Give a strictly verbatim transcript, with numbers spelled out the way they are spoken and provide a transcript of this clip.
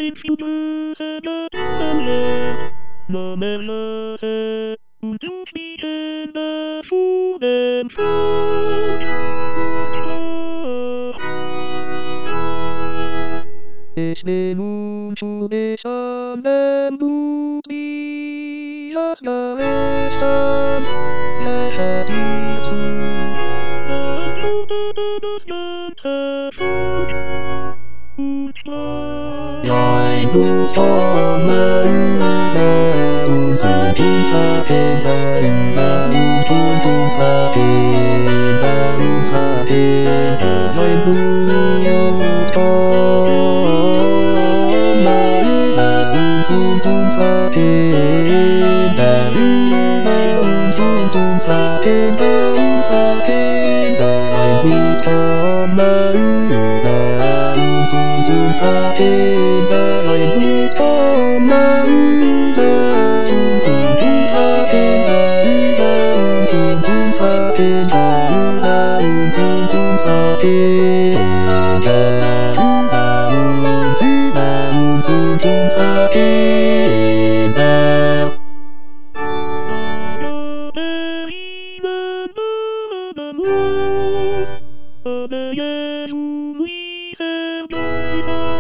Einflüsse der Nummerlose und umfliegende Fugen Ich will nun zu dich an Blut dieses Gerichten, sähe dir zu. Das ganze Volk und Gott. Sein Blut kommen über unsere Kinder, Kinder, über uns und unsere Kinder, unsere Kinder. Sein Blut kommen über uns und unsere Kinder, über uns und unsere Kinder, unsere Kinder. Sein Blut kommen über uns und unsere Kinder, sein Blut kommen über uns und unsere Kinder, über uns und unsere Kinder, über uns und unsere Kinder, über uns, über uns und unsere Kinder. Aber Jesu, wie sehr